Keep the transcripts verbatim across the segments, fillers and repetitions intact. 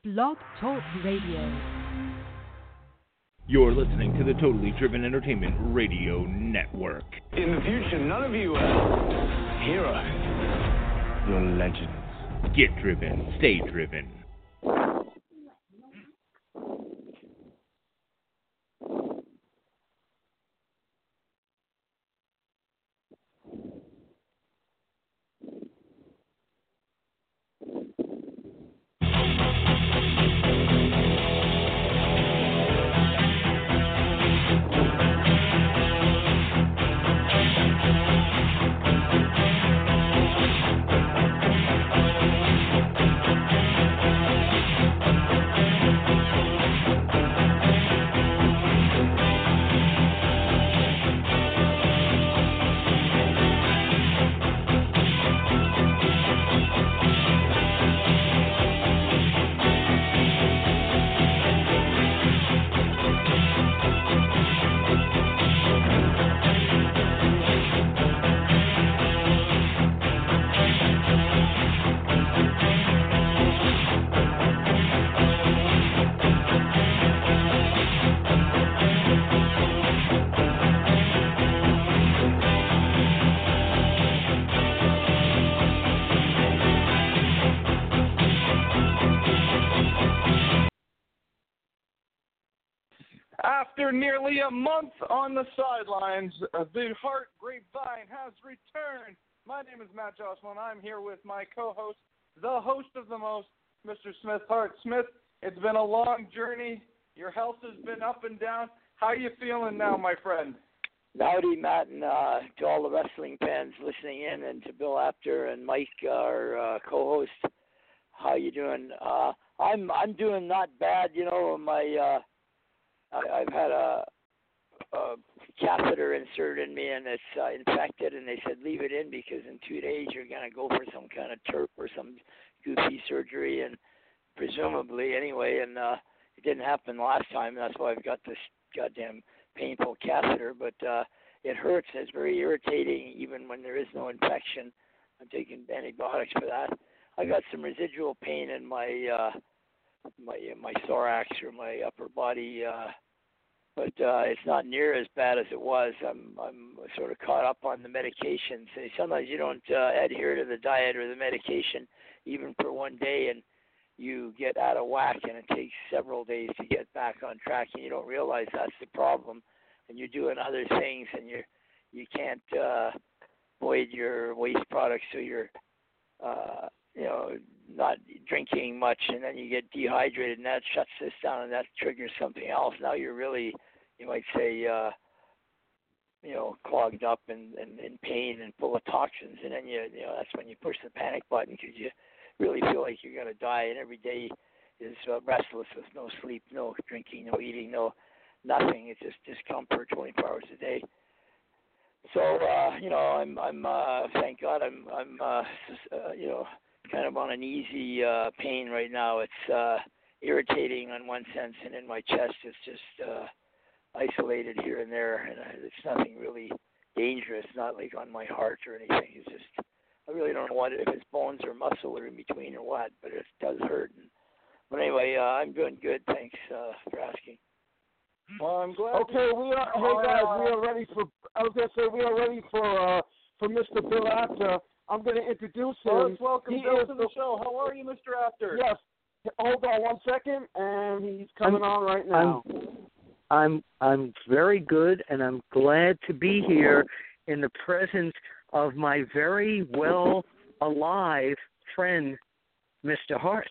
Blog Talk Radio. You're listening to the Totally Driven Entertainment Radio Network. In the future, none of you are heroes. You're legends. Get driven. Stay driven. After nearly a month on the sidelines, the Heart Grapevine has returned. My name is Matt Jocelyn. I'm here with my co-host, the host of the most, Mister Smith Hart. Smith, it's been a long journey. Your health has been up and down. How are you feeling now, my friend? Howdy, Matt, and uh, to all the wrestling fans listening in, and to Bill Apter and Mike, our uh, co-host. How you doing? Uh, I'm I'm doing not bad. You know, my uh, I, I've had a, a catheter inserted in me, and it's uh, infected, and they said leave it in because in two days you're going to go for some kind of TURP or some goofy surgery, and presumably anyway, and uh, it didn't happen last time. That's why I've got this goddamn painful catheter, but uh, it hurts. It's very irritating even when there is no infection. I'm taking antibiotics for that. I got some residual pain in my uh, my my thorax or my upper body, uh, but uh, it's not near as bad as it was. I'm I'm sort of caught up on the medications. Sometimes you don't uh, adhere to the diet or the medication even for one day, and you get out of whack, and it takes several days to get back on track, and you don't realize that's the problem. And you're doing other things, and you you can't uh, avoid your waste products, so you're uh, you know, not drinking much, and then you get dehydrated, and that shuts this down, and that triggers something else. Now you're really, you might say, uh, you know, clogged up and, and in pain and full of toxins, and then you, you know, that's when you push the panic button because you really feel like you're going to die, and every day is uh, restless with no sleep, no drinking, no eating, no nothing. It's just discomfort twenty-four hours a day. So, uh, you know, I'm, I'm, uh, thank God, I'm, I'm, uh, uh, you know, kind of on an easy uh, pain right now. It's uh, irritating on one sense, and in my chest it's just uh, isolated here and there, and uh, it's nothing really dangerous, not like on my heart or anything. It's just, I really don't know what, if it's bones or muscle or in between or what, but it does hurt. And, but anyway, uh, I'm doing good. Thanks uh, for asking. Well, I'm glad. Okay, we are. Hey guys, we are ready for. I was gonna say we are ready for uh, for Mister Bill Apter. I'm gonna introduce him. Well, let's welcome he Bill is to the, the show. How are you, Mister Apter? Yes. Hold on one second, and he's coming I'm, on right now. I'm, I'm I'm very good, and I'm glad to be here in the presence of my very well alive friend, Mister Hart.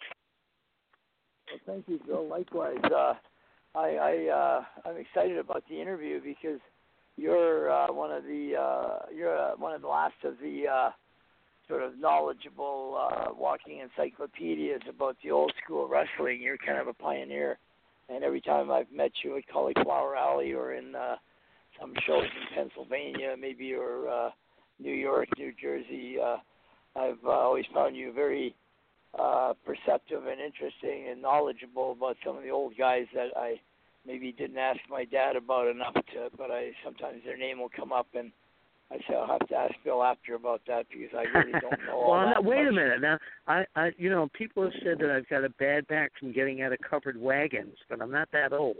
Well, thank you, Bill. Likewise. Uh, I, I uh, I'm excited about the interview because you're uh, one of the uh, you're uh, one of the last of the uh, sort of knowledgeable uh, walking encyclopedias about the old school wrestling. You're kind of a pioneer, and every time I've met you at Cauliflower Alley or in uh, some shows in Pennsylvania, maybe or uh, New York, New Jersey, uh, I've uh, always found you very uh, perceptive and interesting and knowledgeable about some of the old guys that I maybe didn't ask my dad about enough to, but I sometimes their name will come up, and I said I'll have to ask Bill after about that because I really don't know all well, that no, wait much. a minute. Now, I, I, you know, people have said that I've got a bad back from getting out of covered wagons, but I'm not that old.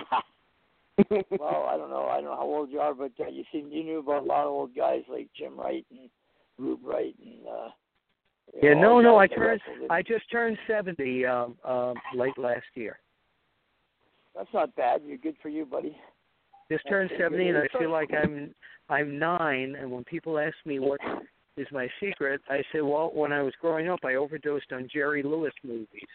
Well, I don't know. I don't know how old you are, but uh, you seem you knew about a lot of old guys like Jim Wright and Rube Wright and. Uh, Yeah, know, no, no. I guys that turned. wrestled. I just turned seventy um, um, late last year. That's not bad. You're good for you, buddy. Just That's turned pretty seventy, good. and I feel like I'm I'm nine. And when people ask me what is my secret, I say, well, when I was growing up, I overdosed on Jerry Lewis movies.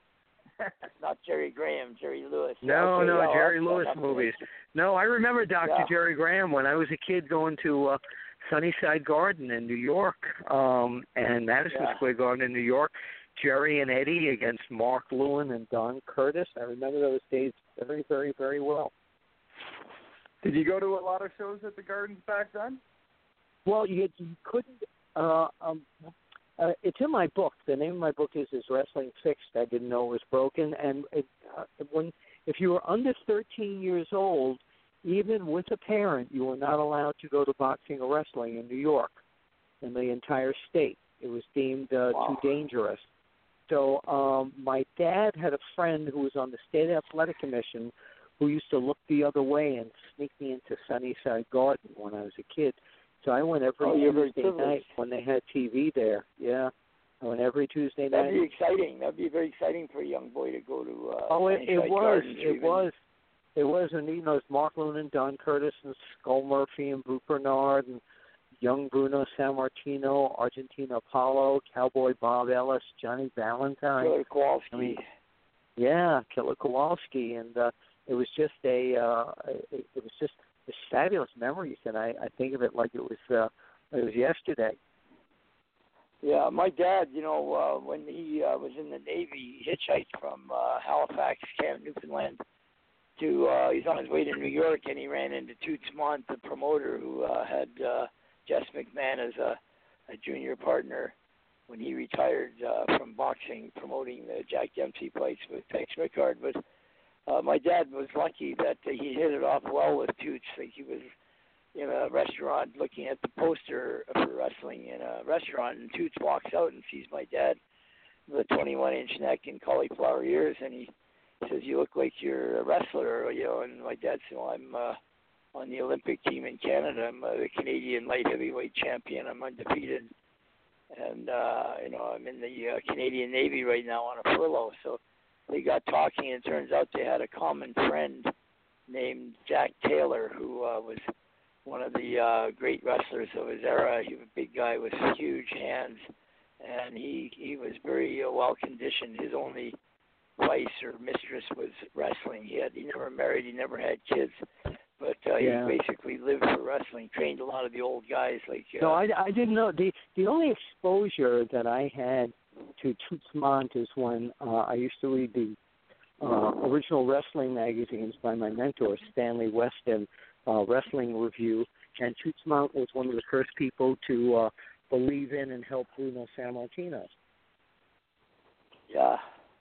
Not Jerry Graham, Jerry Lewis. No, okay, no, yeah, Jerry well, Lewis that's movies. No, I remember Doctor Yeah. Jerry Graham when I was a kid going to uh, Sunnyside Garden in New York, um, and Madison Yeah. Square Garden in New York. Jerry and Eddie against Mark Lewin and Don Curtis. I remember those days very, very, very well. Did you go to a lot of shows at the Gardens back then? Well, you, you couldn't. Uh, um, uh, it's in my book. The name of my book is "Is Wrestling Fixed? I Didn't Know It Was Broken." And it, uh, when if you were under thirteen years old, even with a parent, you were not allowed to go to boxing or wrestling in New York, in the entire state. It was deemed uh, Wow. too dangerous. So um, my dad had a friend who was on the state athletic commission who used to look the other way and sneak me into Sunnyside Garden when I was a kid. So I went every Oh, you're very Tuesday privileged. night when they had T V there. Yeah, I went every Tuesday That'd night. be exciting. That'd be very exciting for a young boy to go to. Uh, Oh, it, it Sunnyside was. Gardens or It even- was. It was. And you know, it was Mark Lewin and Don Curtis and Skull Murphy and Brute Bernard and young Bruno Sammartino, Argentina Apollo, Cowboy Bob Ellis, Johnny Valentine. Killer Kowalski. I mean, yeah, Killer Kowalski, and uh, it was just a. Uh, it, it was just a fabulous memories, and I, I think of it like it was. Uh, it was yesterday. Yeah, my dad, you know, uh, when he uh, was in the Navy, he hitchhiked from uh, Halifax, Canada, Newfoundland, to uh, he's on his way to New York, and he ran into Toots Mont, the promoter, who uh, had uh, Jess McMahon as a, a junior partner when he retired uh, from boxing, promoting the Jack Dempsey fights with Tex Rickard. But uh, my dad was lucky that uh, he hit it off well with Toots. Like he was in a restaurant looking at the poster for wrestling in a restaurant, and Toots walks out and sees my dad with a twenty-one inch neck and cauliflower ears, and he says, "You look like you're a wrestler," you know. And my dad said, "Well, I'm uh, on the Olympic team in Canada. I'm uh, the Canadian light heavyweight champion. I'm undefeated, and uh, you know, I'm in the uh, Canadian Navy right now on a furlough." So they got talking, and it turns out they had a common friend named Jack Taylor, who uh, was one of the uh, great wrestlers of his era. He was a big guy with huge hands, and he he was very uh, well conditioned. His only vice or mistress was wrestling. He had he never married, he never had kids, but uh, Yeah. he basically lived for wrestling. Trained a lot of the old guys like. Uh, No, I, I didn't know. The the only exposure that I had to Toots Mont is when uh, I used to read the uh, original wrestling magazines by my mentor, Stanley Weston, uh, Wrestling Review, and Toots Mont was one of the first people to uh, believe in and help Bruno Sammartino. Yeah.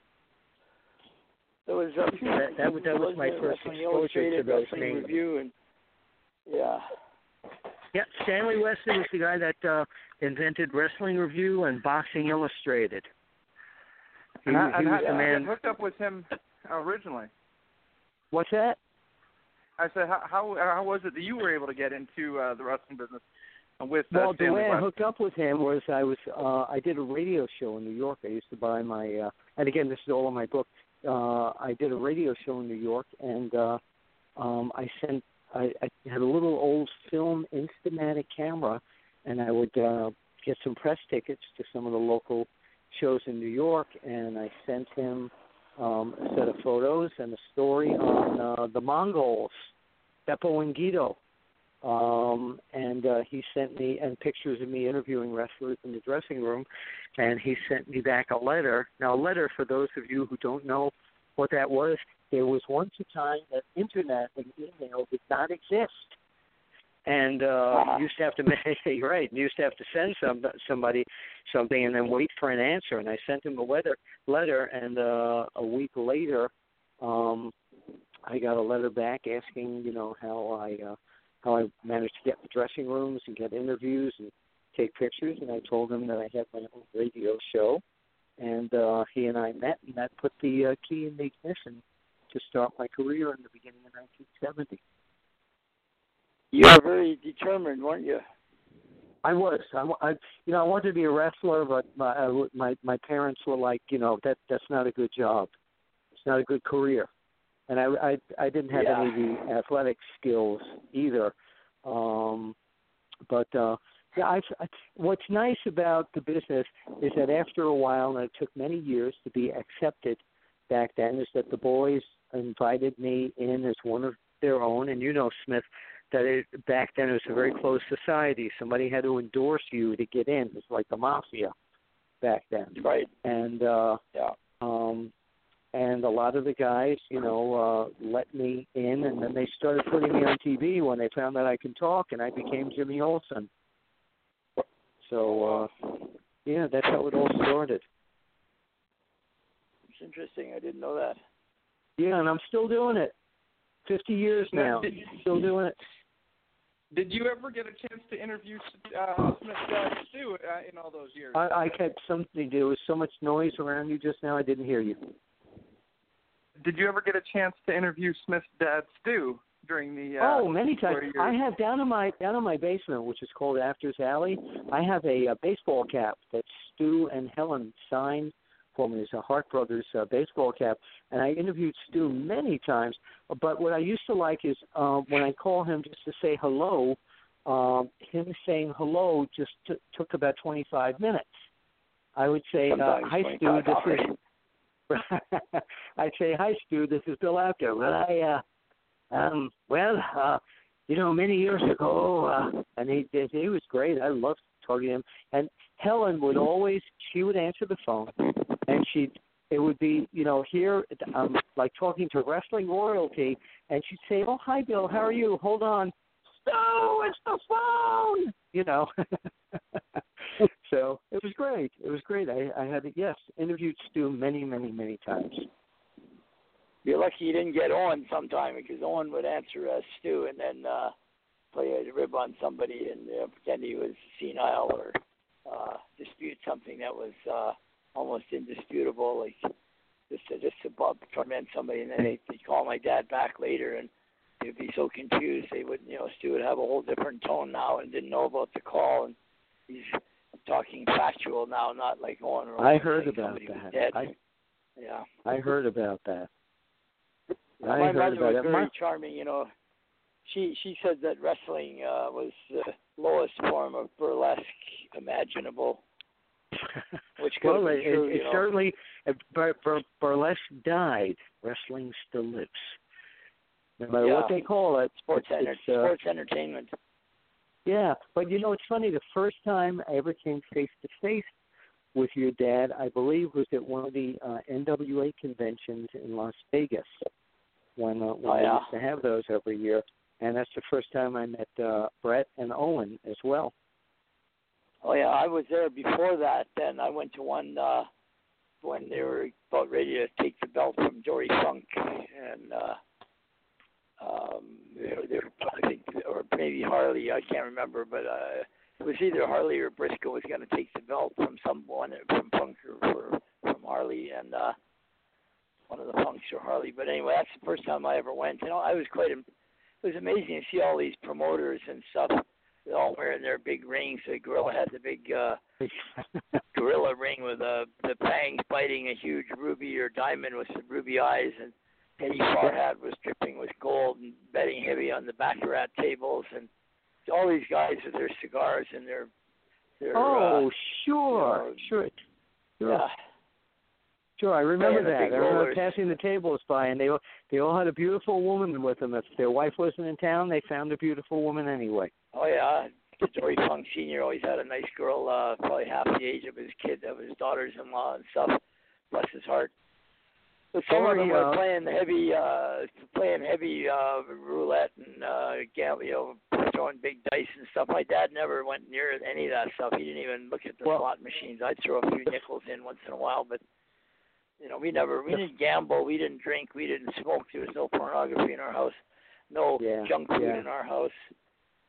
There was uh, That- that was- that was my Wrestling first exposure to Illustrated, those Wrestling names. Review, and yeah. Yeah, Stanley Weston was the guy that uh, invented Wrestling Review and Boxing Illustrated. He, And I, he and was I, the I man. hooked up with him originally. What's that? I said, how how, how was it that you were able to get into uh, the wrestling business with uh, Well, the Stanley way I West? hooked up with him was I was uh, I did a radio show in New York. I used to buy my uh, and again this is all in my book. Uh, I did a radio show in New York, and uh, um, I sent I, I had a little old film Instamatic camera, and I would uh, get some press tickets to some of the local shows in New York, and I sent him um, a set of photos and a story on uh, the Mongols, Beppo and Guido. Um, and uh, he sent me, and pictures of me interviewing wrestlers in the dressing room, and he sent me back a letter. Now, a letter, for those of you who don't know what that was, there was once a time that internet and email did not exist. And uh, Uh-huh. you used to have to make, right, you used to have to send some, somebody something and then wait for an answer. And I sent him a letter, letter and uh, a week later, um, I got a letter back asking, you know, how I uh, how I managed to get in the dressing rooms and get interviews and take pictures. And I told him that I had my own radio show. And uh, he and I met, and that put the uh, key in the ignition to start my career in the beginning of nineteen seventy. You were very determined, weren't you? I was. I, I, you know, I wanted to be a wrestler, but my uh, my my parents were like, you know, that that's not a good job. It's not a good career, and I I, I didn't have yeah. any of the athletic skills either. Um, but uh, yeah, I, I, what's nice about the business is that after a while, and it took many years to be accepted back then, is that the boys invited me in as one of their own, and you know, Smith, that it, back then it was a very closed society. Somebody had to endorse you to get in. It was like the mafia back then. Right. And uh, yeah. um, and a lot of the guys, you know, uh, let me in, and then they started putting me on T V when they found that I could talk, and I became Jimmy Olsen. So, uh, yeah, that's how it all started. It's interesting. I didn't know that. Yeah, and I'm still doing it. Fifty years now, Did, still doing it. Did you ever get a chance to interview uh, Smith uh, Stu uh, in all those years? I, I kept something. There was so much noise around you just now. I didn't hear you. Did you ever get a chance to interview Smith's dad, Stu, during the? Uh, oh, many times. years? I have down in my down in my basement, which is called Afters Alley. I have a, a baseball cap that Stu and Helen signed for me. It's a Hart Brothers uh, baseball cap, and I interviewed Stu many times. But what I used to like is uh, when I call him just to say hello, um, him saying hello just t- took about twenty-five minutes. I would say, uh, "Hi, Stu. This is." I'd say, "Hi, Stu. This is Bill Apter." Well, I, uh, um, well, uh, you know, many years ago, uh, and he he was great. I loved talking to him. And Helen would always, she would answer the phone, and she, it would be, you know, here, um, like talking to wrestling royalty, and she'd say, "Oh, hi, Bill. How are you? Hold on, Stu, it's the phone." You know. So it was great. It was great. I, I had, yes, interviewed Stu many, many, many times. You're lucky you didn't get Owen sometime, because Owen would answer uh, Stu and then uh, play a rib on somebody and uh, pretend he was senile or uh, dispute something that was uh, almost indisputable, like just to, just to bug, torment somebody, and then they'd, they'd call my dad back later, and they'd be so confused. They would, you know, Stu would have a whole different tone now and didn't know about the call, and he's talking factual now, not like Owen. Or I heard like about that. I, yeah. I heard about that. I My heard mother about was it. very My... charming, you know. She she said that wrestling uh, was the lowest form of burlesque imaginable, which could well, have been it, true, it, you know. certainly, bur, bur, burlesque died. Wrestling still lives. No matter yeah. what they call it. Sports, it's, enter- it's, uh, sports entertainment. Yeah, but you know, it's funny. The first time I ever came face to face with your dad, I believe, was at one of the uh, N W A conventions in Las Vegas when, uh, when oh, they yeah. used to have those every year. And that's the first time I met uh, Brett and Owen as well. Oh, yeah, I was there before that. Then I went to one uh, when they were about ready to take the belt from Dory Funk. And uh, um, they were, they were, I think, or maybe Harley, I can't remember, but uh, it was either Harley or Briscoe was going to take the belt from someone, from Funk or, or from Harley. And uh, one of the Funks or Harley. But anyway, that's the first time I ever went. You know, I was quite, it was amazing to see all these promoters and stuff. They're all wearing their big rings. The Gorilla had the big uh, gorilla ring with uh, the fangs biting a huge ruby or diamond with some ruby eyes. And Eddie Farhat was dripping with gold and betting heavy on the baccarat tables. And all these guys with their cigars and their, their oh, uh, sure, you know, sure, sure. Yeah. Sure, I remember Yeah, the that. big I remember rollers. passing the tables by, and they all, they all had a beautiful woman with them. If their wife wasn't in town, they found a beautiful woman anyway. Oh, yeah. Dory Funk Senior always had a nice girl, uh, probably half the age of his kid, of his daughters-in-law and stuff. Bless his heart. But some Dory, of them were uh, playing heavy, uh, playing heavy uh, roulette and uh, gamble, you know, throwing big dice and stuff. My dad never went near any of that stuff. He didn't even look at the well, slot machines. I'd throw a few nickels in once in a while, but you know, we never, we didn't gamble, we didn't drink, we didn't smoke. There was no pornography in our house, no yeah, junk food yeah. in our house.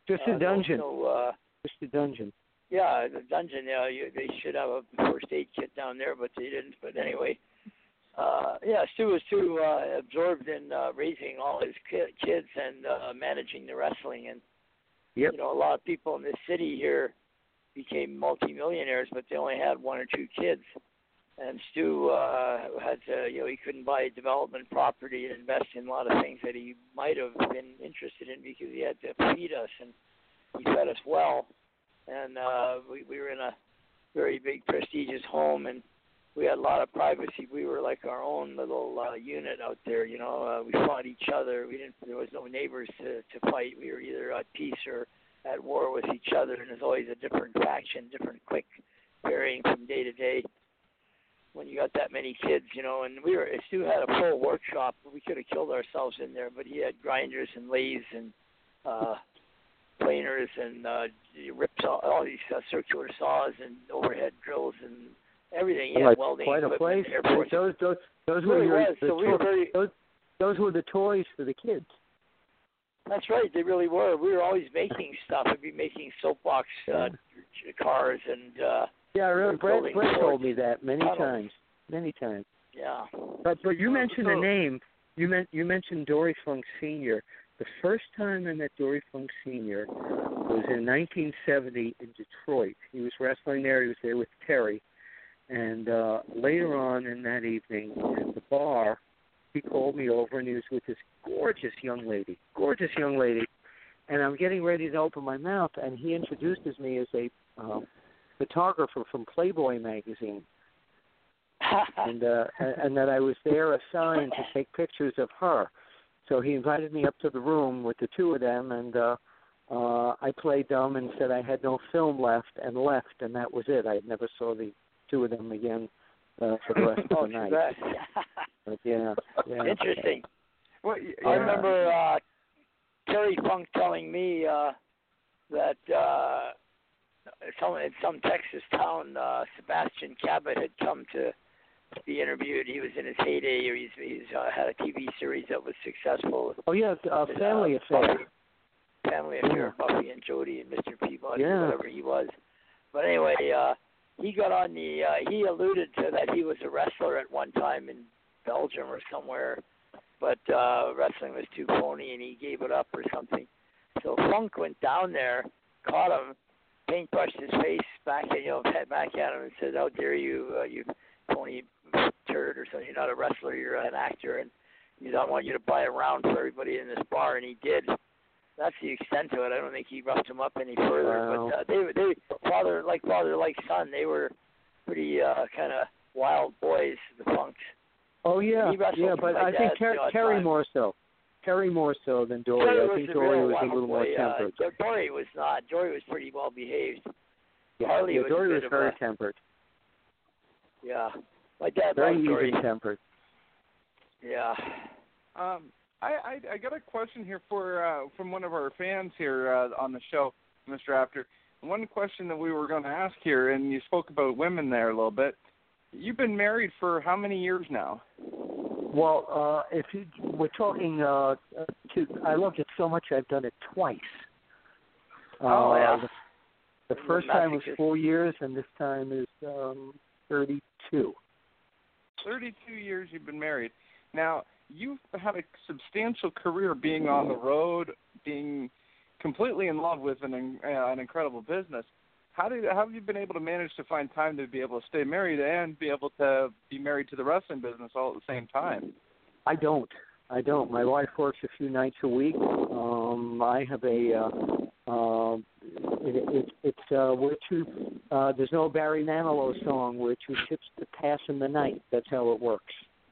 Just uh, a dungeon. No, uh, Just a dungeon. Yeah, the dungeon. Yeah, you, they should have a first aid kit down there, but they didn't. But anyway, uh, yeah, Stu was too uh, absorbed in uh, raising all his ki- kids and uh, managing the wrestling. And Yep. you know, a lot of people in this city here became multimillionaires, but they only had one or two kids. And Stu uh, had to, you know, he couldn't buy development property and invest in a lot of things that he might have been interested in because he had to feed us, and he fed us well. And uh, we, we were in a very big, prestigious home, and we had a lot of privacy. We were like our own little uh, unit out there, you know. Uh, we fought each other. We didn't. There was no neighbors to, to fight. We were either at peace or at war with each other, and there's always a different faction, different quick varying from day to day. When you got that many kids, you know, and we were, Stu had a full workshop. We could have killed ourselves in there, but he had grinders and lathes and uh, planers and uh, rip saw, all these uh, circular saws and overhead drills and everything. He had Like welding quite a equipment, place. airports. Those, those, those It were really your, was. the So we were to- very, those, those were the toys for the kids. That's right. They really were. We were always making stuff. We'd be making soapbox uh, cars and. Uh, Yeah, I remember Brett, building Brett told forts, me that many tunnels. times, many times. Yeah. But but you mentioned so- a name. You meant you mentioned Dory Funk Senior The first time I met Dory Funk Senior was in nineteen seventy in Detroit. He was wrestling there. He was there with Terry, and uh, later on in that evening at the bar, he called me over and he was with this gorgeous young lady, gorgeous young lady, and I'm getting ready to open my mouth, and he introduces me as a um, photographer from Playboy magazine. and uh, and that I was there assigned to take pictures of her. So he invited me up to the room with the two of them, and uh, uh, I played dumb and said I had no film left and left, and that was it. I never saw the two of them again uh, for the rest of Oh, the night. bad. But yeah, yeah. Interesting. Well, I yeah. remember uh, Terry Funk telling me uh, that uh, some, in some Texas town, uh, Sebastian Cabot had come to be interviewed. He was in his heyday, or he's, he's uh, had a T V series that was successful. Oh yeah, uh, And, Family uh, Affair. Buffy, family Affair, Buffy and Jody and Mister Peabody, Yeah. whatever he was. But anyway, uh, he got on the, uh, he alluded to that he was a wrestler at one time in Belgium or somewhere, but uh, wrestling was too phony and he gave it up or something. So Funk went down there, caught him, paintbrushed his face back, at, you know, back at him and said, "How dare you, uh, you phony turd or something? You're not a wrestler, you're an actor, and you don't want you to buy a round for everybody in this bar." And he did. That's the extent of it. I don't think he roughed him up any further. Wow. But uh, they, they, father like father like son, they were pretty uh, kind of wild boys, the Funks. Oh yeah, He wrestled yeah, for but my I think dad Ter- the odd Terry time. more so. Terry more so than Dory. Dory I was think a Dory real was a wild little more boy, tempered. Uh, Dory was not. Dory was pretty well behaved. Yeah, Harley yeah was Dory a was bit of very a, tempered. Yeah, my dad Very loved Dory. even tempered. Yeah. Um, I, I I got a question here for uh, from one of our fans here uh, on the show, Mister Apter. One question that we were going to ask here, and you spoke about women there a little bit. You've been married for how many years now? Well, uh, if you, we're talking, uh, to, I loved it so much I've done it twice. Oh, uh, yeah. The, the first time was Masochist. four years, and this time is um, thirty-two. thirty-two years you've been married. Now, you've had a substantial career being on the road, being completely in love with an uh, an incredible business. How did how have you been able to manage to find time to be able to stay married and be able to be married to the wrestling business all at the same time? I don't. I don't. My wife works a few nights a week. Um, I have a. Uh, uh, it, it, it's uh, we're two. Uh, there's no Barry Manilow song. We're two ships to pass in the night. That's how it works.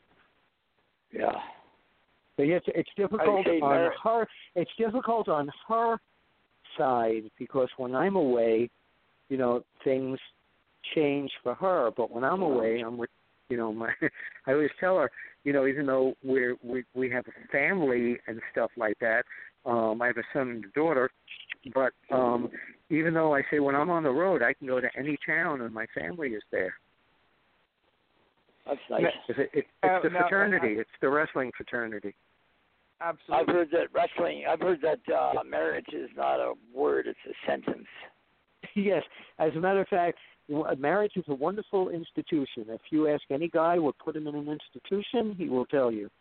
Yeah. So yes, it's difficult say on mar- her. It's difficult on her side because when I'm away, you know, things change for her. But when I'm away, I'm with, you know, my. I always tell her, you know, even though we're we we have a family and stuff like that. Um, I have a son and a daughter, but um, even though I say when I'm on the road, I can go to any town and my family is there. That's nice. It's, it, it, Uh, it's the now, fraternity. It's the wrestling fraternity. Absolutely. I've heard that wrestling. I've heard that uh, marriage is not a word; it's a sentence. Yes, as a matter of fact, marriage is a wonderful institution. If you ask any guy what put him in an institution, he will tell you.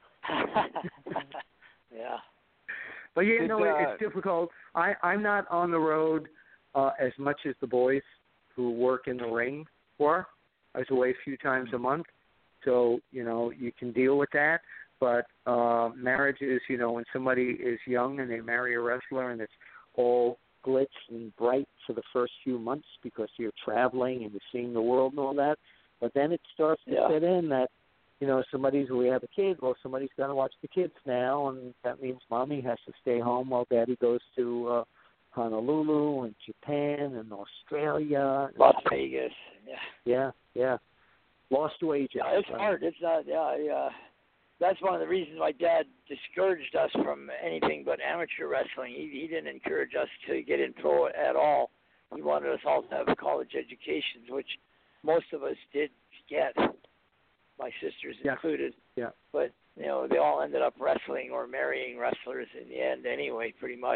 Yeah. But you Did, know, uh, it's difficult. I, I'm not on the road uh, as much as the boys who work in the ring were. I was away a few times a month, so you know you can deal with that. But uh, marriage is, you know, when somebody is young and they marry a wrestler and it's all glitz and bright for the first few months because you're traveling and you're seeing the world and all that. But then it starts to Yeah. set in that, you know, somebody's, we have a kid, well, somebody's got to watch the kids now, and that means mommy has to stay home while daddy goes to uh, Honolulu and Japan and Australia. Las Vegas. Yeah. Yeah, yeah. Lost wages. Yeah, it's hard. It's not. Yeah, yeah. That's one of the reasons my dad discouraged us from anything but amateur wrestling. He he didn't encourage us to get in pro at all. He wanted us all to have college educations, which most of us did get, my sisters Yeah. included. Yeah. But you know, they all ended up wrestling or marrying wrestlers in the end, anyway, pretty much.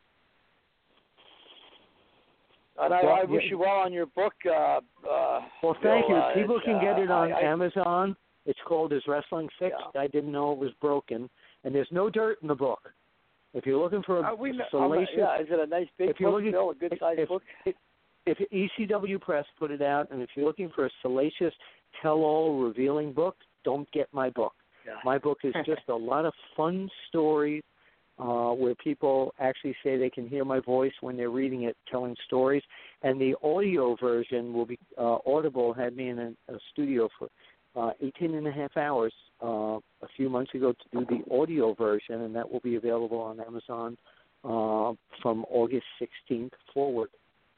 And I, Well, I wish yeah. you well on your book. Uh, uh, Well, thank Bill, you. uh, People it's, can get uh, it on I, I, Amazon. It's called Is Wrestling Fixed? Yeah. I didn't know it was broken. And there's no dirt in the book. If you're looking for a Uh, we know- salacious... yeah, is it a nice big if you're book, looking- Bill? A good sized if, book? If, if E C W Press put it out, and if you're looking for a salacious, tell-all, revealing book, don't get my book. Yeah. My book is just a lot of fun stories uh, where people actually say they can hear my voice when they're reading it, telling stories. And the audio version will be, uh, Audible had me in a, a studio for uh, eighteen and a half hours uh, a few months ago to do the audio version, and that will be available on Amazon uh, from August sixteenth forward.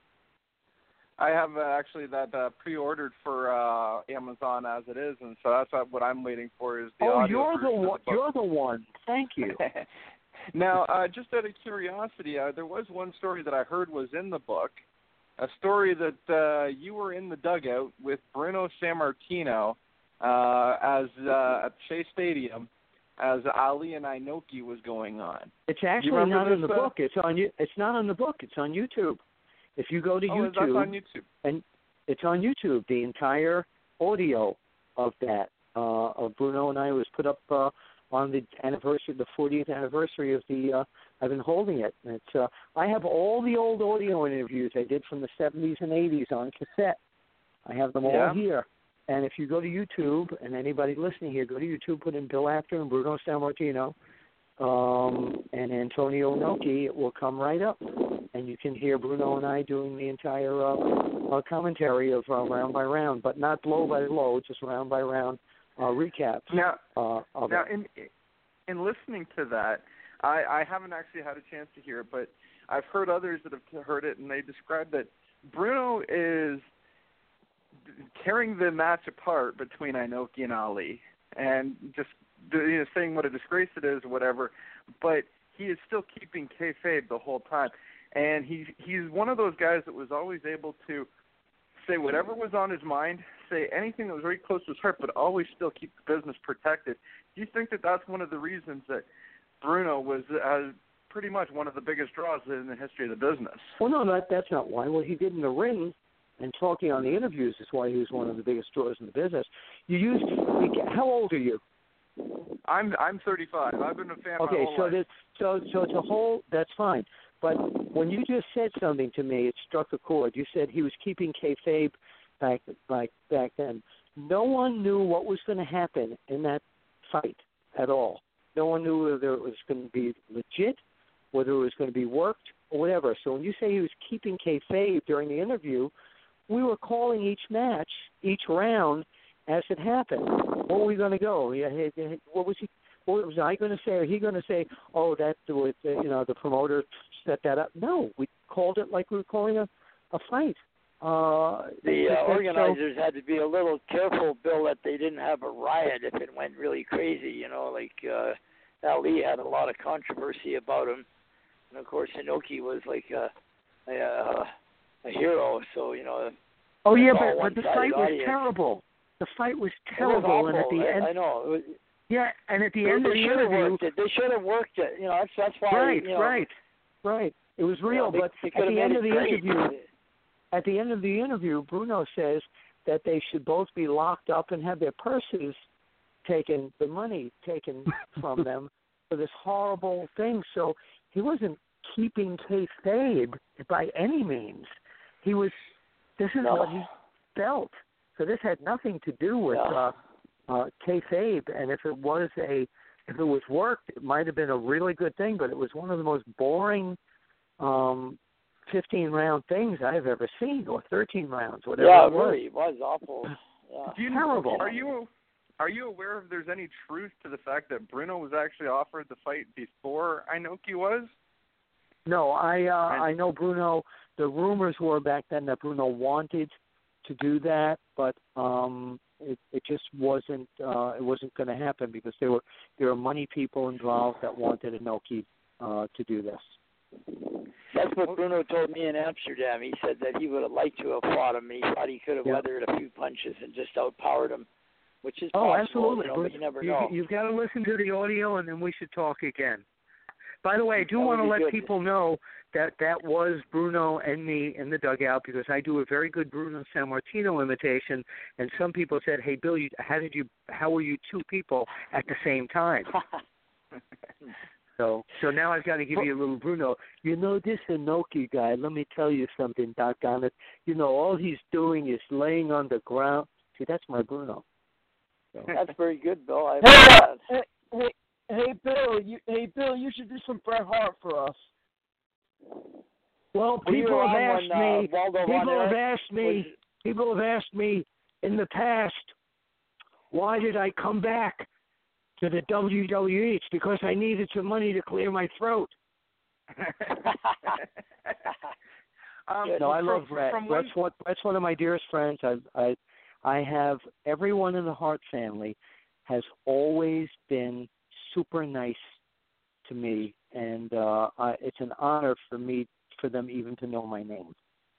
I have uh, actually that uh, pre-ordered for uh, Amazon as it is, and so that's what I'm waiting for is the oh, audio you're the version of one. the book. You're the one. Thank you. Now, uh, just out of curiosity, uh, there was one story that I heard was in the book, a story that uh, you were in the dugout with Bruno Sammartino uh, as uh, at Shea Stadium as Ali and Inoki was going on. It's actually remember not in this, the uh, book. It's on you. It's not on the book. It's on YouTube. If you go to oh, YouTube, that's on YouTube. and it's on YouTube. The entire audio of that uh, of Bruno and I was put up uh, on the anniversary, the fortieth anniversary of the. Uh, I've been holding it. And it's. Uh, I have all the old audio interviews I did from the seventies and eighties on cassette. I have them all Yeah. here. And if you go to YouTube, and anybody listening here, go to YouTube, put in Bill Apter and Bruno Sammartino um, and Antonio Inoki, it will come right up. And you can hear Bruno and I doing the entire uh, uh, commentary of uh, round by round, but not blow by blow, just round by round uh, recaps. Now, uh, of now it. in in listening to that, I, I haven't actually had a chance to hear it, but I've heard others that have heard it, and they describe that Bruno is tearing the match apart between Inoki and Ali, and just you know, saying what a disgrace it is or whatever, but he is still keeping kayfabe the whole time. And he, he's one of those guys that was always able to say whatever was on his mind, say anything that was very close to his heart, but always still keep the business protected. Do you think that that's one of the reasons that Bruno was uh, pretty much one of the biggest draws in the history of the business? Well, no, that, that's not why. What he did in the ring and talking on the interviews is why he was one of the biggest draws in the business. You used, how old are you? I'm I'm thirty-five. I've been a fan Okay, my whole so life. that so so it's a whole. That's fine. But when you just said something to me, it struck a chord. You said he was keeping kayfabe back like back then. No one knew what was going to happen in that fight at all. No one knew whether it was going to be legit, whether it was going to be worked, or whatever. So when you say he was keeping kayfabe during the interview, we were calling each match, each round, as it happened. Where were we going to go? What was he? What was I going to say? Or he going to say, "Oh, that was you know the promoter set that up"? No, we called it like we were calling a a fight. Uh, the uh, so, organizers had to be a little careful, Bill, that they didn't have a riot if it went really crazy. You know, like uh, Ali had a lot of controversy about him, and of course Inoki was like a a, a hero. So you know. Oh yeah, all but, but the one-sided fight was audience. terrible. The fight was It was terrible, awful. and at the I, end, I know. It was, Yeah, and at the They, end of they the should have interview, worked it. They should have worked it. You know, that's that's why. right, you know, right, right. It was you real, know, they, but they at could have the made end it of the great. interview, at the end of the interview, Bruno says that they should both be locked up and have their purses taken, the money taken from them for this horrible thing. So he wasn't keeping kayfabe by any means. He was. This is No. what he felt. So this had nothing to do with Yeah. uh, uh, kayfabe. And if it was a, if it was worked, it might have been a really good thing. But it was one of the most boring um, fifteen round things I've ever seen, or thirteen rounds, whatever. Yeah, it was. really, it was awful. Yeah. Do you, Terrible. Are you are you aware if there's any truth to the fact that Bruno was actually offered the fight before Inoki was? No, I uh, I know Bruno. The rumors were back then that Bruno wanted to do that, but um, it it just wasn't uh, it wasn't going to happen because there were there were money people involved that wanted Inoki uh, to do this. That's what Bruno told me in Amsterdam. He said that he would have liked to have fought him, and he thought he could have Yeah. weathered a few punches and just outpowered him, which is Oh, possible. absolutely. You know, but you never you, know. You've got to listen to the audio, and then we should talk again. By the way, I do That would want to be let good. people know that that was Bruno and me in the dugout because I do a very good Bruno Sammartino imitation, and some people said, "Hey, Bill, you, how did you? How were you two people at the same time?" So, so now I've got to give you a little Bruno. You know, this Inoki guy, let me tell you something, doggone it. You know, all he's doing is laying on the ground. See, that's my Bruno. So. That's very good, Bill. I Hey, like uh, that. hey, hey, hey, Bill, you, hey, Bill, you should do some Bret Hart for us. Well, Were you people have around asked when, uh, me. Waldo Von People have Erich asked me. was- People have asked me in the past, why did I come back to the W W E? It's because I needed some money to clear my throat. um, No, I from, love Brett. From Brett's one, one, Brett's one of my dearest friends. I, I, I have everyone in the Hart family has always been super nice to me, and uh, I, it's an honor for me for them even to know my name.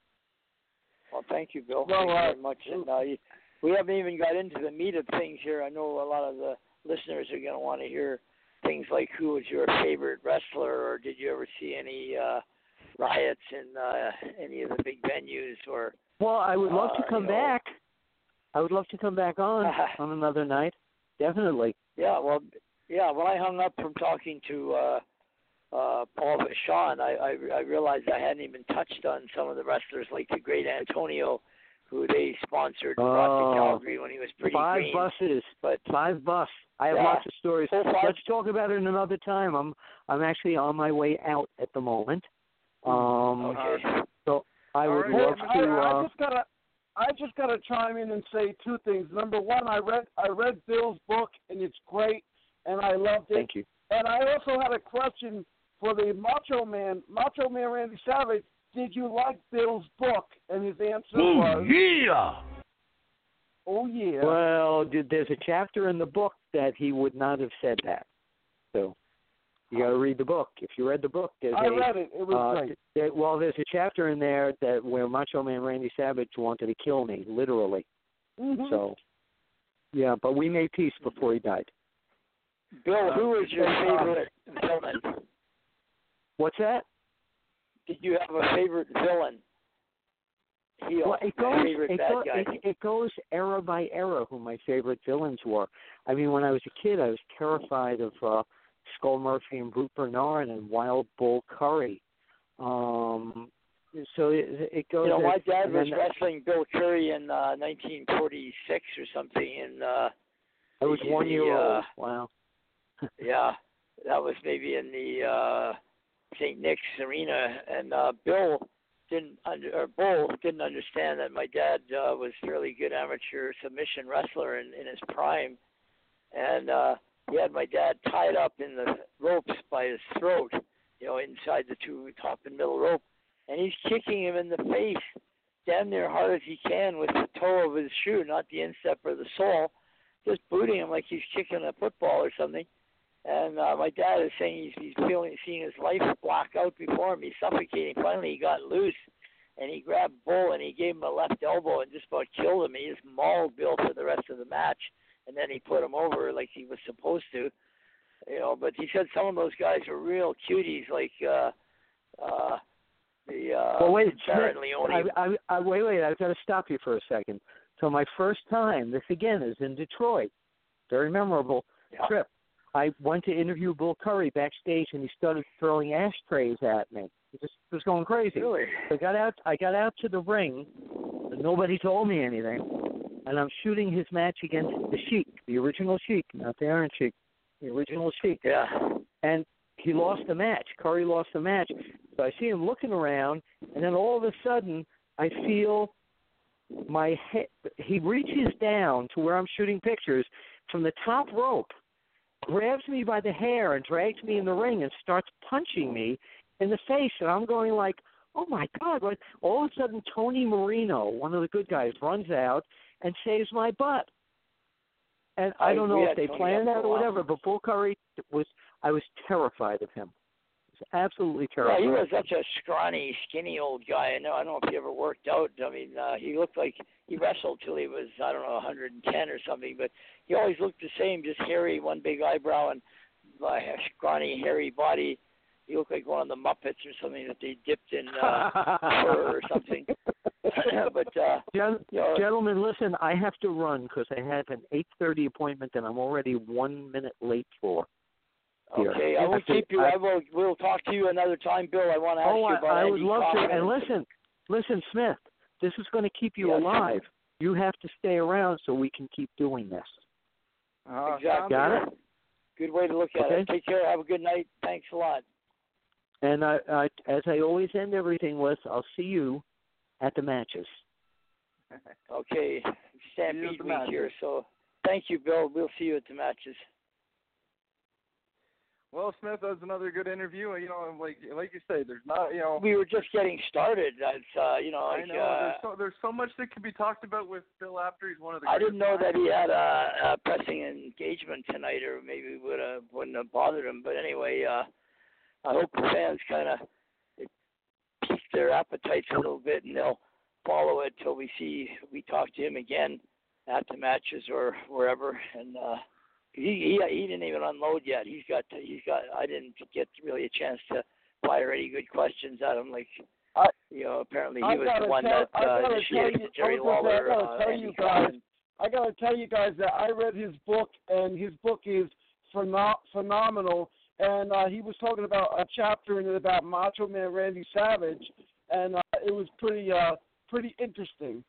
Well, thank you, Bill. Well, thank you uh, very much. And, uh, you, we haven't even got into the meat of things here. I know a lot of the listeners are going to want to hear things like who was your favorite wrestler, or did you ever see any uh, riots in uh, any of the big venues? Or Well, I would love Uh, to come you know- back. I would love to come back on on another night. Definitely. yeah, well, yeah. When I hung up from talking to uh, uh, Paul Vachon, I, I I realized I hadn't even touched on some of the wrestlers like the Great Antonio, who they sponsored and brought Oh, to Calgary when he was pretty Five green. buses. But Five bus. I have Yeah. lots of stories. Full five- Let's talk about it another time. I'm I'm actually on my way out at the moment. Um, okay. so I All would right. love I, to. I Uh, just gotta, I just gotta chime in and say two things. Number one, I read, I read Bill's book, and it's great, and I loved it. thank you. And I also had a question for the Macho Man, Macho Man Randy Savage. Did you like Bill's book? And his answer was, yeah! "Oh yeah." Well, d- there's a chapter in the book that he would not have said that. So you got to read the book. If you read the book, there's I a read it. It was uh, great. there, well, there's a chapter in there that where Macho Man Randy Savage wanted to kill me, literally. Mm-hmm. So yeah, but we made peace before he died. Bill, who was your Uh, favorite villain? What's that? Did you have a favorite villain? Heel, Well, it goes, favorite it, bad go, guy. it, it goes era by era who my favorite villains were. I mean, when I was a kid, I was terrified of uh, Skull Murphy and Brute Bernard and Wild Bull Curry. Um, so it, it goes. You know, my as- dad and was then wrestling Bill Curry in uh, nineteen forty-six or something, and uh, I was the- one year the, uh, old. Wow. yeah, that was maybe in the uh, Saint Nick's arena, and uh, Bill didn't under, or Bull didn't understand that my dad uh, was a fairly good amateur submission wrestler in, in his prime, and uh, he had my dad tied up in the ropes by his throat, you know, inside the two top and middle rope, and he's kicking him in the face damn near hard as he can with the toe of his shoe, not the instep or the sole, just booting him like he's kicking a football or something. And uh, my dad is saying he's, he's feeling, seeing his life black out before him. He's suffocating. Finally, he got loose, and he grabbed Bull, and he gave him a left elbow and just about killed him. He just mauled Bill for the rest of the match. and then he put him over like he was supposed to. You know, but he said some of those guys are real cuties, like uh, uh, the uh, well, wait, Baron Smith, Leone. I, I, I, wait, wait, I've got to stop you for a second. So my first time, this again is in Detroit, very memorable Yeah. trip. I went to interview Bill Curry backstage, and he started throwing ashtrays at me. He just was going crazy. Really? So I got out. I got out to the ring, and nobody told me anything. And I'm shooting his match against the Sheik, the original Sheik, not the Iron Sheik, the original Sheik. Yeah. And he lost the match. Curry lost the match. So I see him looking around, and then all of a sudden, I feel my head. He reaches down to where I'm shooting pictures from the top rope, grabs me by the hair and drags me in the ring and starts punching me in the face. And I'm going like, oh, my God. What? All of a sudden, Tony Marino, one of the good guys, runs out and saves my butt. And I don't know if they planned that or whatever, but Bull Curry was, I was terrified of him. I was absolutely terrified. Yeah, he was such a scrawny, skinny old guy. I know. I don't know if he ever worked out. I mean, uh, he looked like he wrestled till he was, I don't know, one hundred ten or something. But he always looked the same, just hairy, one big eyebrow and uh, a scrawny, hairy body. He looked like one of the Muppets or something that they dipped in uh, fur or something. but uh, Gen- you know, gentlemen, listen, I have to run because I have an eight thirty appointment and I'm already one minute late for. Here. Okay, I will keep you. I, I will. We'll talk to you another time, Bill. I want to ask oh, you about I, I would Andy love Kaufman. to. And listen, listen, Smith. This is going to keep you yes. alive. You have to stay around so we can keep doing this. Uh, exactly. Got it? Good way to look at okay. it. Take care. Have a good night. Thanks a lot. And I, I, as I always end everything with, I'll see you at the matches. Okay, Stampede the week matches. here. So thank you, Bill. We'll see you at the matches. Well, Smith, that was another good interview. You know, like like you say, there's not, you know. We were just getting started. It's, uh, you know, I like, know uh, there's so there's so much that could be talked about with Bill after he's one of the. I didn't know that minds. he had a, a pressing engagement tonight, or maybe would have wouldn't have bothered him. But anyway, uh, I hope the fans kind of pique their appetites a little bit, and they'll follow it till we see we talk to him again at the matches or wherever. And uh, he he he didn't even unload yet. He's got to, he's got. I didn't get really a chance to fire any good questions at him. Like I, you know, apparently he I was gotta the one tell, that I uh, gotta initiated tell you, Jerry I was gonna say, Lawler. I gotta uh, tell Andy you guys. Kaufman. I gotta tell you guys that I read his book, and his book is pheno- phenomenal. And uh, he was talking about a chapter in it about Macho Man Randy Savage, and uh, it was pretty uh, pretty interesting.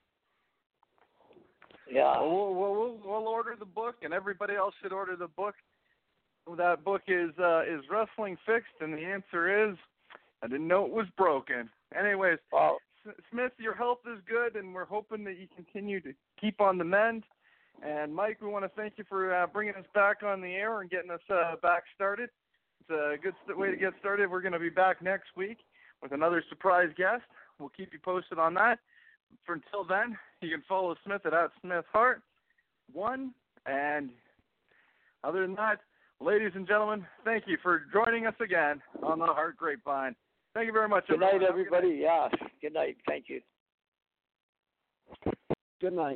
Yeah. Well, we'll, we'll, we'll order the book, and everybody else should order the book. That book is uh, is Wrestling Fixed, and the answer is I didn't know it was broken. Anyways, Well, S- Smith, your health is good, and we're hoping that you continue to keep on the mend. And Mike, we want to thank you for uh, bringing us back on the air and getting us uh, back started. It's a good st- way to get started. We're going to be back next week with another surprise guest. We'll keep you posted on that. For until then, you can follow Smith at, at Smith Hart one. And other than that, ladies and gentlemen, thank you for joining us again on the Hart Grapevine. Thank you very much. good everyone. night, everybody. Yeah. Good night. Thank you. Good night.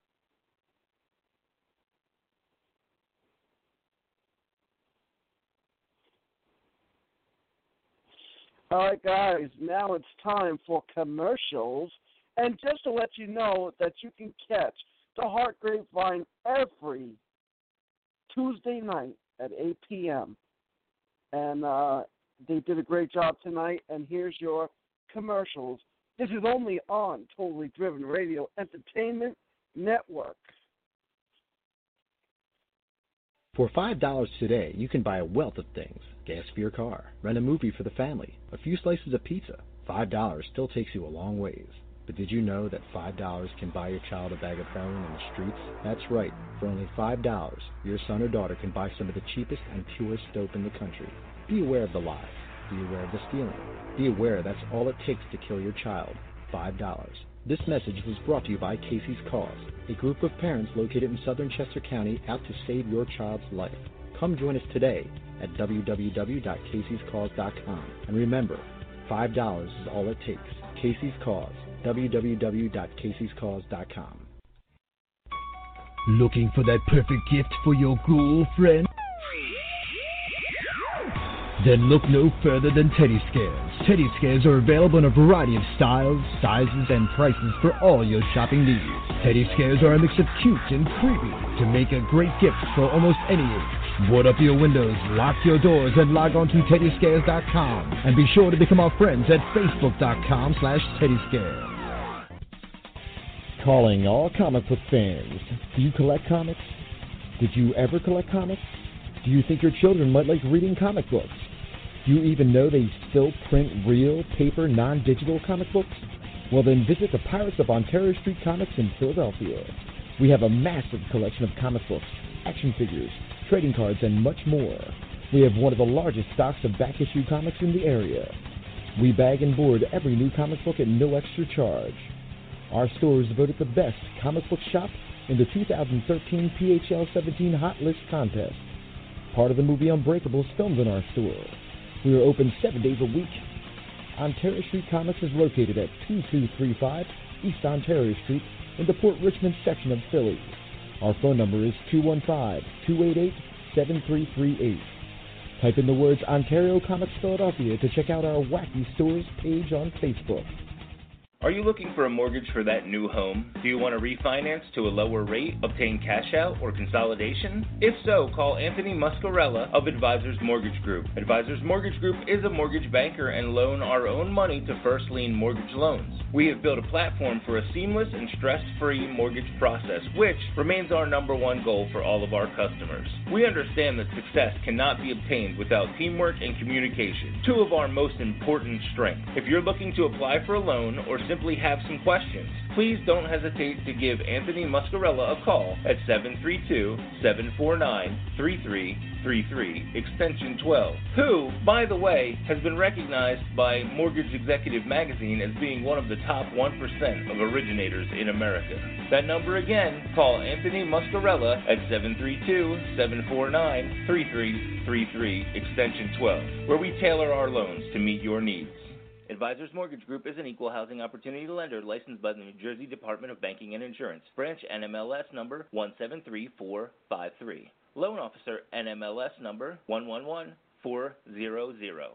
All right, guys, now it's time for commercials. And just to let you know that you can catch the Hart Grapevine every Tuesday night at eight p.m. And uh, they did a great job tonight, and here's your commercials. This is only on Totally Driven Radio Entertainment Network. For five dollars today, you can buy a wealth of things. Gas for your car, rent a movie for the family, a few slices of pizza. five dollars still takes you a long ways. But did you know that five dollars can buy your child a bag of heroin in the streets? That's right. For only five dollars, your son or daughter can buy some of the cheapest and purest dope in the country. Be aware of the lies. Be aware of the stealing. Be aware that's all it takes to kill your child. five dollars. This message was brought to you by Casey's Cause, a group of parents located in southern Chester County out to save your child's life. Come join us today at w w w dot caseys cause dot com. And remember, five dollars is all it takes. Casey's Cause, w w w dot caseys cause dot com. Looking for that perfect gift for your ghoul friend? Then look no further than Teddy Scares. Teddy Scares are available in a variety of styles, sizes, and prices for all your shopping needs. Teddy Scares are a mix of cute and creepy to make a great gift for almost any age. Board up your windows, lock your doors, and log on to teddy scares dot com. And be sure to become our friends at facebook dot com slash teddy scares. Calling all comic book fans. Do you collect comics? Did you ever collect comics? Do you think your children might like reading comic books? Do you even know they still print real, paper, non-digital comic books? Well, then visit the Pirates of Ontario Street Comics in Philadelphia. We have a massive collection of comic books, action figures, trading cards, and much more. We have one of the largest stocks of back-issue comics in the area. We bag and board every new comic book at no extra charge. Our store is voted the best comic book shop in the two thousand thirteen P H L seventeen Hot List contest. Part of the movie Unbreakable is filmed in our store. We are open seven days a week. Ontario Street Comics is located at two two three five East Ontario Street in the Port Richmond section of Philly. Our phone number is two one five, two eight eight, seven three three eight. Type in the words Ontario Comics Philadelphia to check out our Wacky Stores page on Facebook. Are you looking for a mortgage for that new home? Do you want to refinance to a lower rate, obtain cash out, or consolidation? If so, call Anthony Muscarella of Advisors Mortgage Group. Advisors Mortgage Group is a mortgage banker and loan our own money to first lien mortgage loans. We have built a platform for a seamless and stress-free mortgage process, which remains our number one goal for all of our customers. We understand that success cannot be obtained without teamwork and communication, two of our most important strengths. If you're looking to apply for a loan or simply have some questions, please don't hesitate to give Anthony Muscarella a call at seven three two, seven four nine, three three three three, extension twelve, who, by the way, has been recognized by Mortgage Executive Magazine as being one of the top one percent of originators in America. That number again, call Anthony Muscarella at seven three two, seven four nine, three three three three, extension twelve, where we tailor our loans to meet your needs. Advisors Mortgage Group is an equal housing opportunity lender licensed by the New Jersey Department of Banking and Insurance. Branch N M L S number one seven three four five three. Loan Officer N M L S number one one one four zero zero.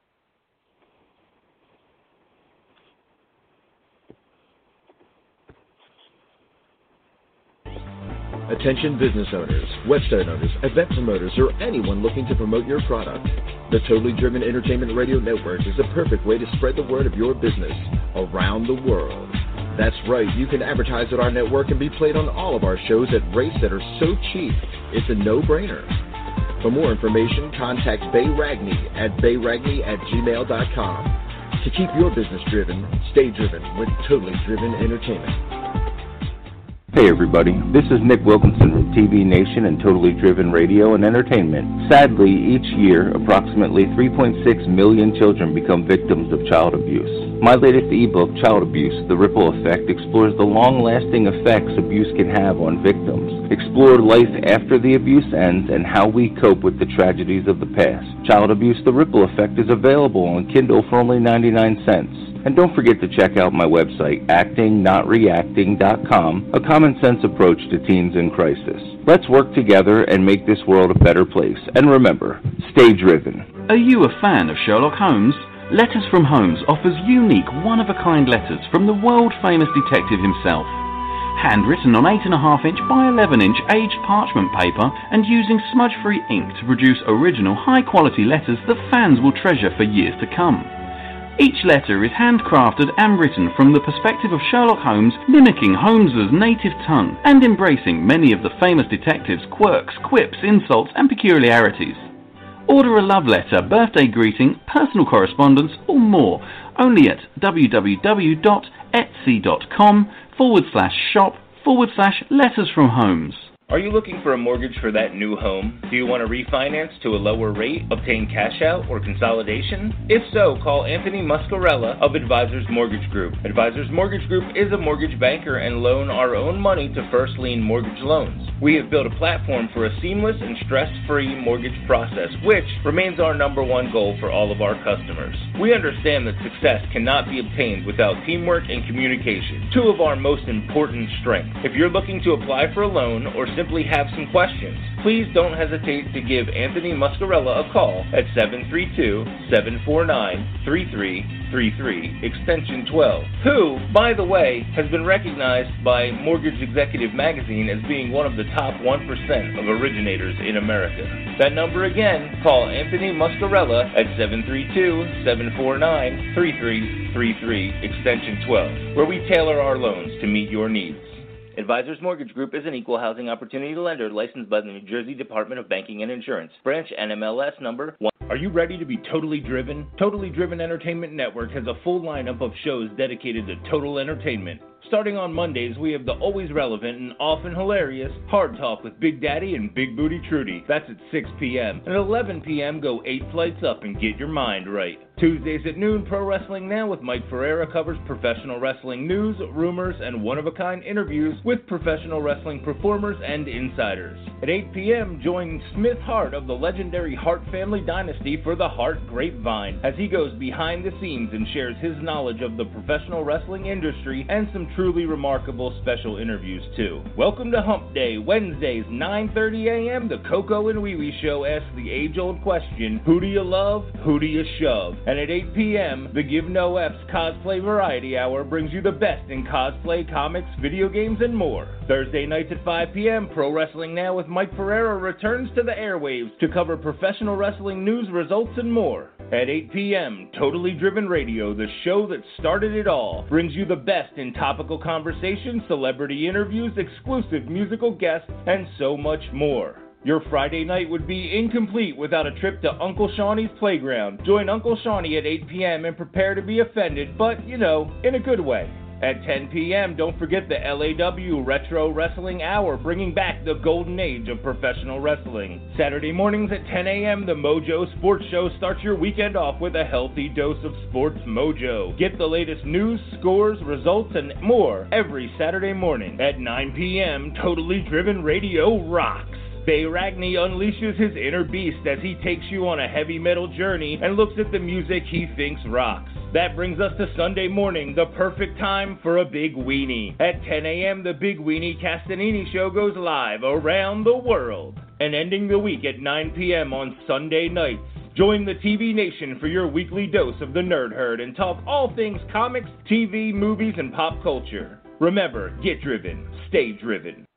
Attention business owners, website owners, event promoters, or anyone looking to promote your product. The Totally Driven Entertainment Radio Network is the perfect way to spread the word of your business around the world. That's right, you can advertise at our network and be played on all of our shows at rates that are so cheap, it's a no-brainer. For more information, contact Bay Ragney at bay ragney at gmail dot com. To keep your business driven, stay driven with Totally Driven Entertainment. Hey everybody, this is Nick Wilkinson from T V Nation and Totally Driven Radio and Entertainment. Sadly, each year, approximately three point six million children become victims of child abuse. My latest ebook, Child Abuse, The Ripple Effect, explores the long-lasting effects abuse can have on victims. Explore life after the abuse ends and how we cope with the tragedies of the past. Child Abuse, The Ripple Effect is available on Kindle for only ninety-nine cents. And don't forget to check out my website, acting not reacting dot com, a common-sense approach to teens in crisis. Let's work together and make this world a better place. And remember, stay driven. Are you a fan of Sherlock Holmes? Letters from Holmes offers unique, one-of-a-kind letters from the world-famous detective himself. Handwritten on eight point five inch by eleven inch aged parchment paper and using smudge-free ink to produce original, high-quality letters that fans will treasure for years to come. Each letter is handcrafted and written from the perspective of Sherlock Holmes, mimicking Holmes's native tongue and embracing many of the famous detective's quirks, quips, insults, and peculiarities. Order a love letter, birthday greeting, personal correspondence, or more, only at www.etsy.com forward slash shop forward slash letters from Holmes. Are you looking for a mortgage for that new home? Do you want to refinance to a lower rate, obtain cash out, or consolidation? If so, call Anthony Muscarella of Advisors Mortgage Group. Advisors Mortgage Group is a mortgage banker and loan our own money to first lien mortgage loans. We have built a platform for a seamless and stress-free mortgage process, which remains our number one goal for all of our customers. We understand that success cannot be obtained without teamwork and communication, two of our most important strengths. If you're looking to apply for a loan or simply have some questions, please don't hesitate to give Anthony Muscarella a call at seven three two, seven four nine, three three three three, extension twelve, who, by the way, has been recognized by Mortgage Executive Magazine as being one of the top one percent of originators in America. That number again, call Anthony Muscarella at seven three two, seven four nine, three three three three, extension twelve, where we tailor our loans to meet your needs. Advisors Mortgage Group is an equal housing opportunity lender licensed by the New Jersey Department of Banking and Insurance. Branch N M L S number one. Are you ready to be totally driven? Totally Driven Entertainment Network has a full lineup of shows dedicated to total entertainment. Starting on Mondays, we have the always relevant and often hilarious Hard Talk with Big Daddy and Big Booty Trudy. That's at six p.m. And at eleven p.m., go eight flights up and get your mind right. Tuesdays at noon, Pro Wrestling Now with Mike Ferreira covers professional wrestling news, rumors, and one-of-a-kind interviews with professional wrestling performers and insiders. At eight p.m., join Smith Hart of the legendary Hart family dynasty for the Hart Grapevine as he goes behind the scenes and shares his knowledge of the professional wrestling industry and some truly remarkable special interviews too. Welcome to Hump Day, Wednesdays, nine thirty a.m. The Coco and Wee Wee Show asks the age-old question, who do you love, who do you shove? And at eight p.m., the Give No F's Cosplay Variety Hour brings you the best in cosplay, comics, video games, and more. Thursday nights at five p.m., Pro Wrestling Now with Mike Ferreira returns to the airwaves to cover professional wrestling news, results, and more. At eight p.m., Totally Driven Radio, the show that started it all, brings you the best in topical conversation, celebrity interviews, exclusive musical guests, and so much more. Your Friday night would be incomplete without a trip to Uncle Shawnee's Playground. Join Uncle Shawnee at eight p.m. and prepare to be offended, but, you know, in a good way. At ten p.m., don't forget the L A W Retro Wrestling Hour, bringing back the golden age of professional wrestling. Saturday mornings at ten a.m., the Mojo Sports Show starts your weekend off with a healthy dose of sports mojo. Get the latest news, scores, results, and more every Saturday morning. At nine p.m., Totally Driven Radio rocks. Bay Ragney unleashes his inner beast as he takes you on a heavy metal journey and looks at the music he thinks rocks. That brings us to Sunday morning, the perfect time for a Big Weenie. At ten a.m., the Big Weenie Castanini Show goes live around the world. And ending the week at nine p.m. on Sunday nights, join the T V Nation for your weekly dose of the Nerd Herd and talk all things comics, T V, movies, and pop culture. Remember, get driven, stay driven.